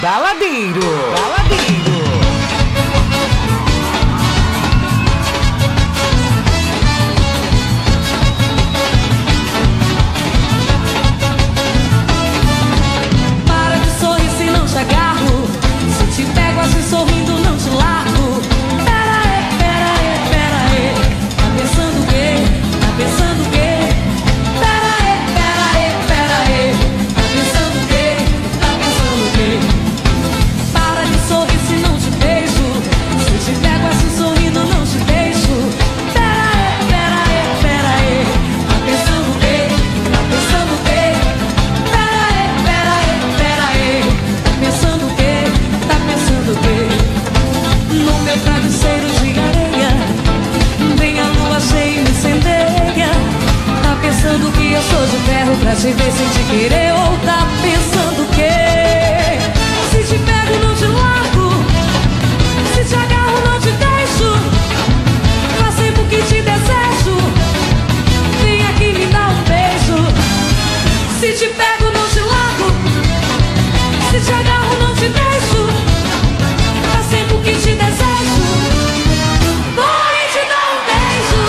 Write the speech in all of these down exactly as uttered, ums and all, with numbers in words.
Baladeiro, baladeiro. Para de sorrir se não te agarro. Se te pego assim sorrindo não te largo. Pera aí, pera aí, pera aí. Tá pensando o quê? Tá pensando o quê? Pera aí, pera aí, pera aí. Tá pensando o quê? Tá pensando o quê? Para de sorrir se não te beijo. Se te pego assim sorrindo não te deixo. Pera aí, pera aí, pera aí. Tá pensando o quê? Tá pensando o quê? Pera aí, pera aí, pera aí. Tá pensando o quê? Tá pensando o quê? No meu travesseiro de areia vem a lua cheia e me incendeia. Tá pensando que eu sou de ferro pra te ver sem te querer? Ou tá pensando o quê? Se te pego não te largo. Se te agarro não te deixo. Faz tempo que te desejo. Vem aqui me dá um beijo. Se te pego não te largo. Se te agarro não te deixo. Faz tempo que te desejo. Vou e te dar um beijo.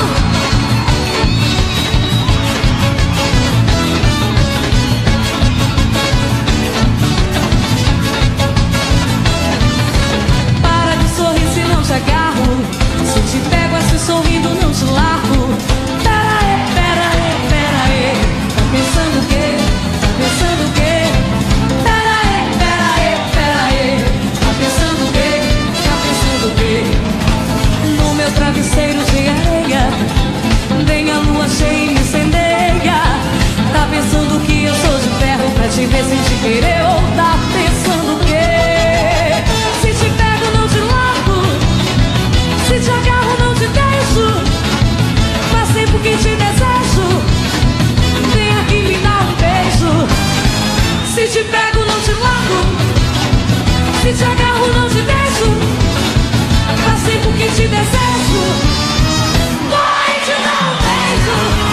Para de sorrir se não te agarro. Se te pego assim sorrindo não te largo. Pera aí, pera aí, pera aí. Tá pensando o quê? Tá pensando o quê? Pera aí, pera aí, pera aí. Tá pensando o quê? Tá pensando o quê? No meu travesseiro de areia vem a lua cheia e me incendeia. Tá pensando que eu sou de ferro pra te ver sem te querer? Ou tá pensando o quê? Se te pego não te largo. Se te agarro não te deixo. Faz tempo que te desejo. Vem aqui me dá um beijo. Se te pego não te largo. Se te agarro não te deixo. Faz tempo que te desejo. Vai te dar um beijo.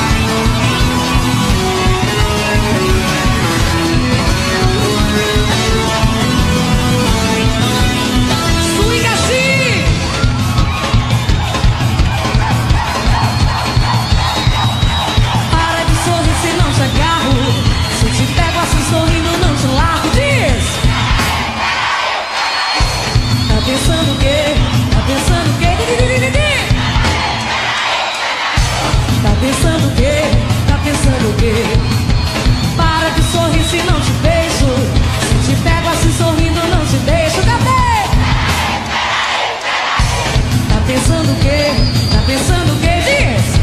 Swing assim. Para de sorrir se não te agarro. Se te pego assim sorrindo não te largo. Diz. Tá pensando o quê? Tá pensando o quê? Tá pensando o quê? Tá pensando o quê? Para de sorrir se não te beijo. Se te pego assim sorrindo não te deixo. Cadê? Tá pensando o quê? Tá pensando o quê? Diz.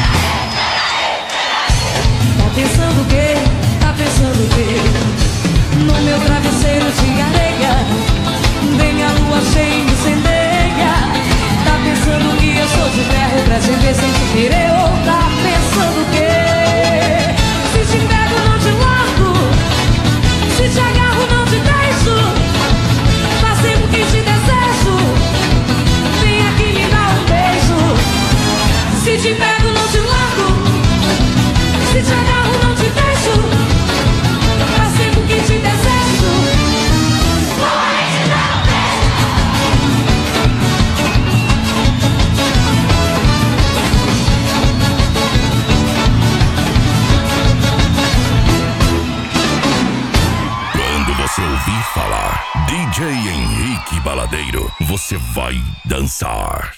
Tá pensando o quê? Tá pensando o quê? No meu travesseiro de areia vem a lua cheia e me incendeia. Tá pensando que eu sou de ferro pra te ver sem te querer? Ou tá pensando o quê? Se te pego não te largo. Se te agarro não te deixo. Faz tempo que te desejo. Vem aqui me dá um beijo. Se te pego não te largo. Se te agarro não te deixo. Faz tempo que te desejo. Vai te dar um Quando você ouvir falar D J Henrique Baladeiro, você vai dançar.